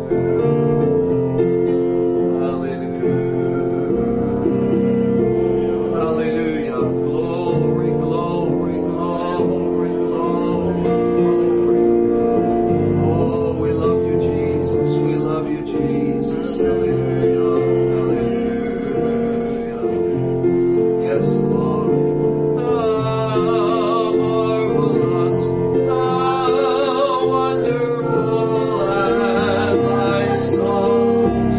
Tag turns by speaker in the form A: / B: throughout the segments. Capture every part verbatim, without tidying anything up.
A: Wonderful and my song.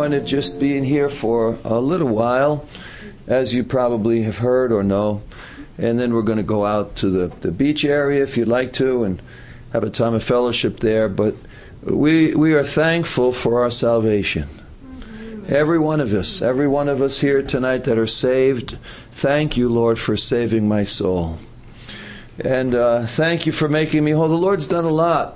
A: going to just be in here for a little while, as you probably have heard or know. And then we're going to go out to the, the beach area if you'd like to and have a time of fellowship there. But we we are thankful for our salvation. Every one of us, every one of us here tonight that are saved, thank you, Lord, for saving my soul. And uh, thank you for making me whole. The Lord's done a lot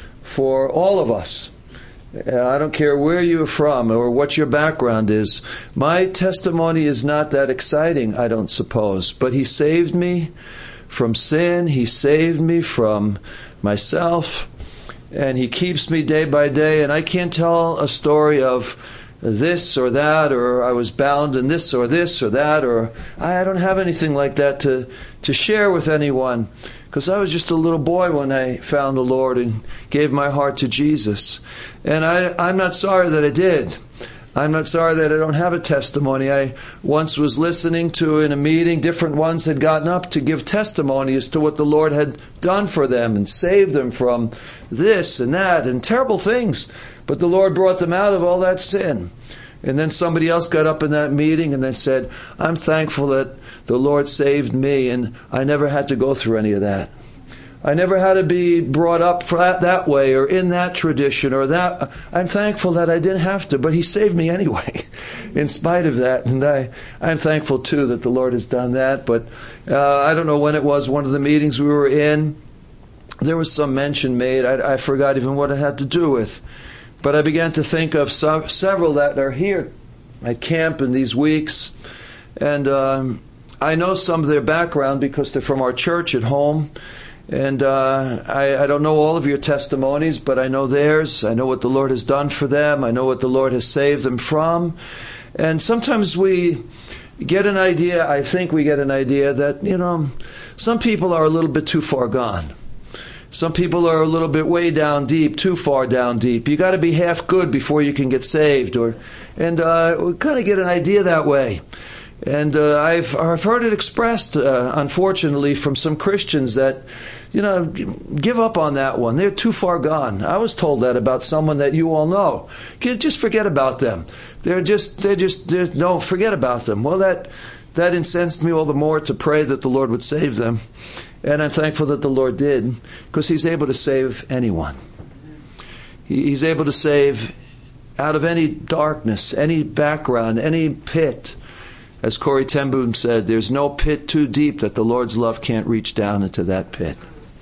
A: for all of us. Uh, I don't care where you're from or what your background is. My testimony is not that exciting, I don't suppose. But He saved me from sin. He saved me from myself. And He keeps me day by day. And I can't tell a story of this or that, or I was bound in this or this or that, or I don't have anything like that to, to share with anyone. Because I was just a little boy when I found the Lord and gave my heart to Jesus. And I, I'm not sorry that I did. I'm not sorry that I don't have a testimony. I once was listening to, in a meeting, different ones had gotten up to give testimony as to what the Lord had done for them and saved them from this and that and terrible things. But the Lord brought them out of all that sin. And then somebody else got up in that meeting and they said, I'm thankful that the Lord saved me and I never had to go through any of that. I never had to be brought up that, that way or in that tradition or that. I'm thankful that I didn't have to, but He saved me anyway, in spite of that. And I, I'm thankful, too, that the Lord has done that. But uh, I don't know when it was, one of the meetings we were in, there was some mention made. I, I forgot even what it had to do with. But I began to think of so, several that are here at camp in these weeks. And um, I know some of their background because they're from our church at home. And uh, I, I don't know all of your testimonies, but I know theirs. I know what the Lord has done for them. I know what the Lord has saved them from. And sometimes we get an idea, I think we get an idea that, you know, some people are a little bit too far gone. Some people are a little bit way down deep, too far down deep. You got to be half good before you can get saved. Or, and uh, we kind of get an idea that way. And uh, I've I've heard it expressed, uh, unfortunately, from some Christians that, you know, give up on that one. They're too far gone. I was told that about someone that you all know. Just forget about them. They're just, they're just, they're, no, forget about them. Well, that that incensed me all the more to pray that the Lord would save them. And I'm thankful that the Lord did, because He's able to save anyone. He, he's able to save out of any darkness, any background, any pit. As Corrie ten Boom said, there's no pit too deep that the Lord's love can't reach down into that pit.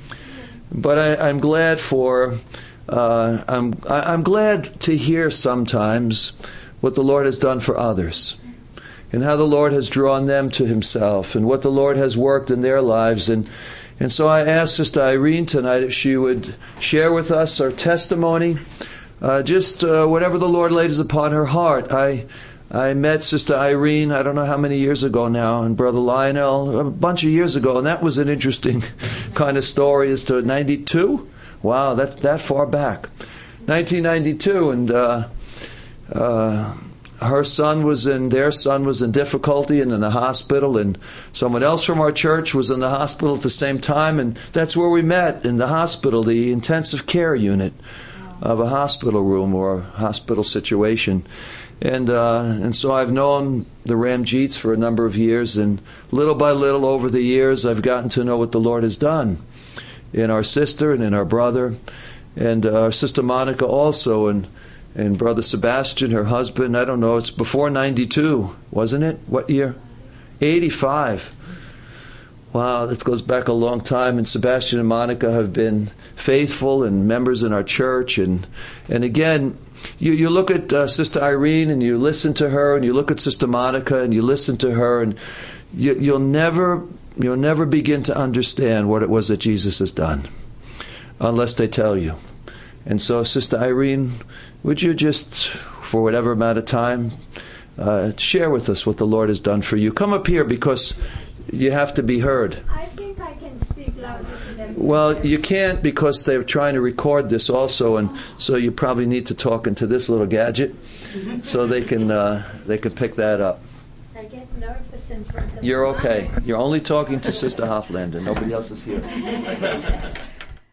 A: But I, I'm glad for, uh, I'm, I'm glad to hear sometimes what the Lord has done for others, and how the Lord has drawn them to Himself, and what the Lord has worked in their lives. And and so I asked Sister Irene tonight if she would share with us her testimony, uh, just uh, whatever the Lord lays upon her heart. I. I met Sister Irene, I don't know how many years ago now, and Brother Lionel a bunch of years ago, and that was an interesting kind of story as to ninety-two? Wow, that's that far back. nineteen ninety-two, and uh, uh, her son was in, their son was in difficulty and in the hospital, and someone else from our church was in the hospital at the same time, and that's where we met, in the hospital, the intensive care unit of a hospital room or a hospital situation. And uh, and so I've known the Ramjeets for a number of years, and little by little over the years I've gotten to know what the Lord has done in our sister and in our brother, and uh, our Sister Monica also, and, and Brother Sebastian, her husband. I don't know, it's before ninety-two, wasn't it? What year? eighty-five. Wow, this goes back a long time, and Sebastian and Monica have been faithful and members in our church. And and again, you, you look at uh, Sister Irene and you listen to her, and you look at Sister Monica and you listen to her, and you, you'll never you'll never begin to understand what it was that Jesus has done unless they tell you. And so, Sister Irene, would you just, for whatever amount of time, uh, share with us what the Lord has done for you? Come up here, because you have to be heard.
B: I think I can speak louder to them.
A: Well, you can't, because they're trying to record this also, and so you probably need to talk into this little gadget so they can uh, they can pick that up.
B: I get nervous in front of
A: You're okay. You're only talking to Sister Hoflander. Nobody else is here.